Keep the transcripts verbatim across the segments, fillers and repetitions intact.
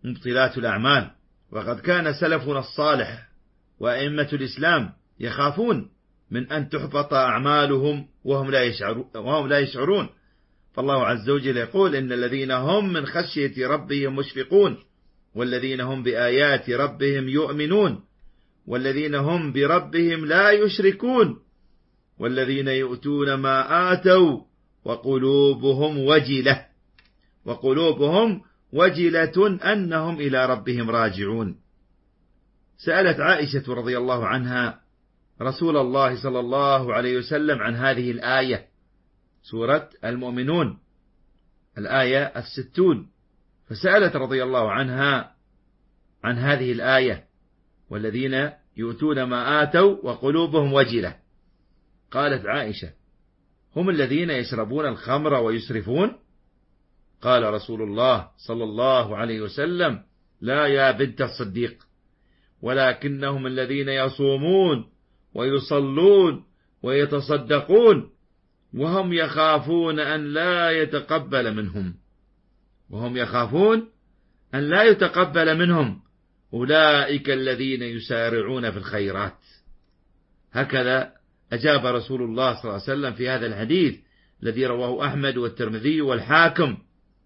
مبطلات الأعمال. وقد كان سلفنا الصالح وأئمة الإسلام يخافون من أن تحبط أعمالهم وهم لا يشعرون, وهم لا يشعرون. فالله عز وجل يقول: إن الذين هم من خشية ربهم مشفقون، والذين هم بآيات ربهم يؤمنون، والذين هم بربهم لا يشركون، والذين يؤتون ما آتوا وقلوبهم وجلة وقلوبهم وجلة أنهم إلى ربهم راجعون. سألت عائشة رضي الله عنها رسول الله صلى الله عليه وسلم عن هذه الآية، سورة المؤمنون، الآية الستون، فسألت رضي الله عنها عن هذه الآية: والذين يؤتون ما آتوا وقلوبهم وجلة. قالت عائشة: هم الذين يشربون الخمر ويسرفون؟ قال رسول الله صلى الله عليه وسلم: لا يا بنت الصديق، ولكنهم الذين يصومون ويصلون ويتصدقون وهم يخافون أن لا يتقبل منهم وهم يخافون أن لا يتقبل منهم أولئك الذين يسارعون في الخيرات. هكذا أجاب رسول الله صلى الله عليه وسلم في هذا الحديث الذي رواه أحمد والترمذي والحاكم.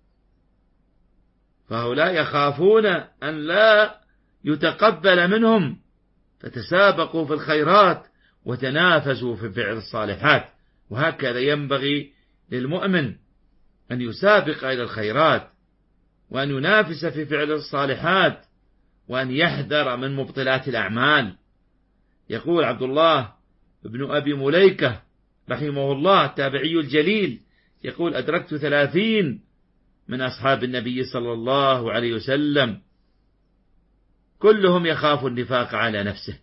فهؤلاء يخافون أن لا يتقبل منهم، فتسابقوا في الخيرات وتنافسوا في فعل الصالحات. وهكذا ينبغي للمؤمن أن يسابق إلى الخيرات، وأن ينافس في فعل الصالحات، وأن يحذر من مبطلات الأعمال. يقول عبد الله بن أبي مليكة رحمه الله التابعي الجليل، يقول: أدركت ثلاثين من أصحاب النبي صلى الله عليه وسلم كلهم يخاف النفاق على نفسه.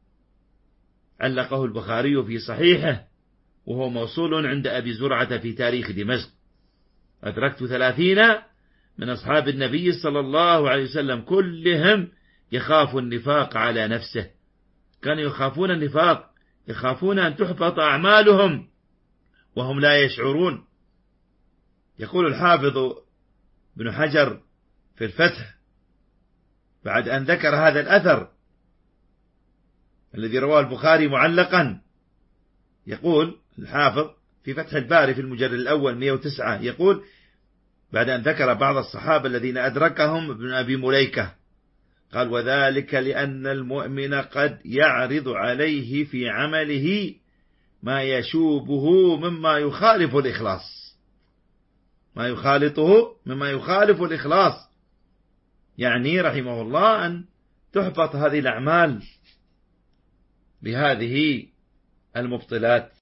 علقه البخاري في صحيحه، وهو موصول عند أبي زرعة في تاريخ دمشق. أدركت ثلاثين من أصحاب النبي صلى الله عليه وسلم كلهم يخاف النفاق على نفسه. كانوا يخافون النفاق، يخافون أن تحبط أعمالهم وهم لا يشعرون. يقول الحافظ ابن حجر في الفتح بعد أن ذكر هذا الأثر الذي رواه البخاري معلقا، يقول الحافظ في فتح الباري في المجلد الأول مئة وتسعة، يقول بعد أن ذكر بعض الصحابة الذين أدركهم ابن أبي مليكة، قال: وذلك لأن المؤمن قد يعرض عليه في عمله ما يشوبه مما يخالف الإخلاص ما يخالطه مما يخالف الإخلاص، يعني رحمه الله أن تحبط هذه الأعمال بهذه المبطلات.